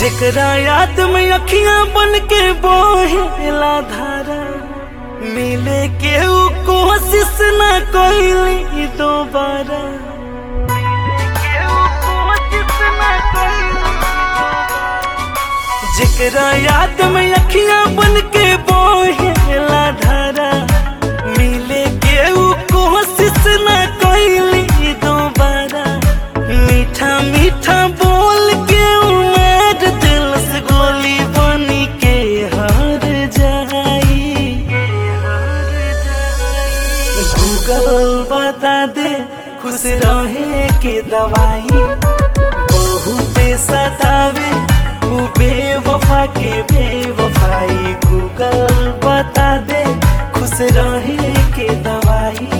जेकरा याद में अखियां बन के बहेला धारा, मिले के ऊ कोशिश ना कइली दोबारा। जेकरा याद में अखियां बन के बहेला धारा, मिले के ऊ कोशिश ना कइली दोबारा। मीठा मीठा बोल के उमर दिल से गोली बनी के हार जाई। गूगल बता दे खुश रहे के दवाई, बहुत सतावे वो बेवफा के बेवफाई। गूगल बता दे खुश रहे के दवाई।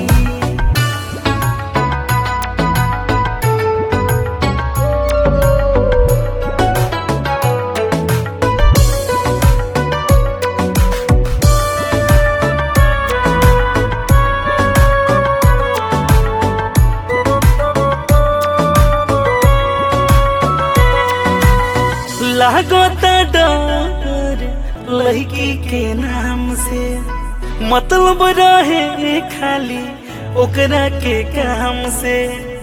लागता डर लड़की के नाम से, मतलब रहे खाली ओकरा के काम से।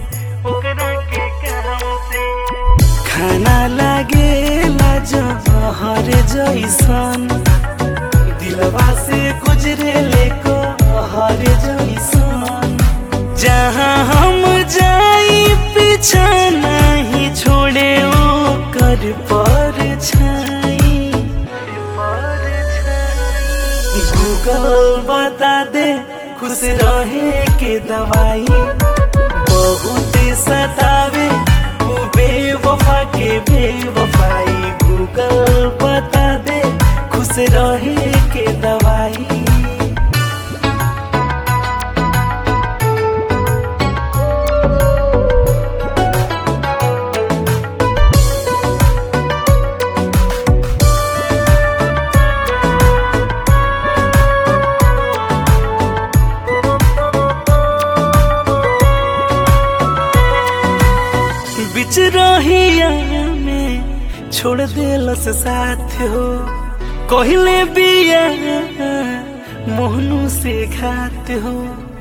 खाना लागेला जहर जैसन, दिलवा से गुजरे ले कहर जैसन। जहाँ हम जाई पीछा नहीं छोड़े ओकर परछाई। गूगल बता दे खुश रहे के दवाई, बहुत सतावे वो बेवफा के बेवफाई। गूगल बता दे खुश रहे के दवाई। बिच रहिया में छोड़ देलस साथ हो, कहले बिया मोहनू से घात हो।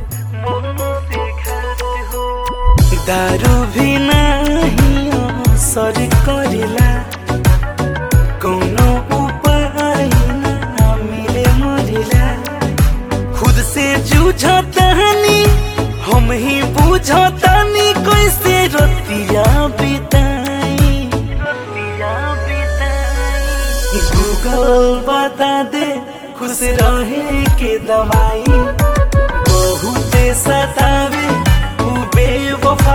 दारू भी नहीं असर करेला, कोनो उपाय ना मिले मरेला। खुद से जूझतानी हम ही बुझतानी, कैसे रतिया बिताई। गूगल बता दे खुश रहे के दवाई, बहुत सतावे वो बेवफा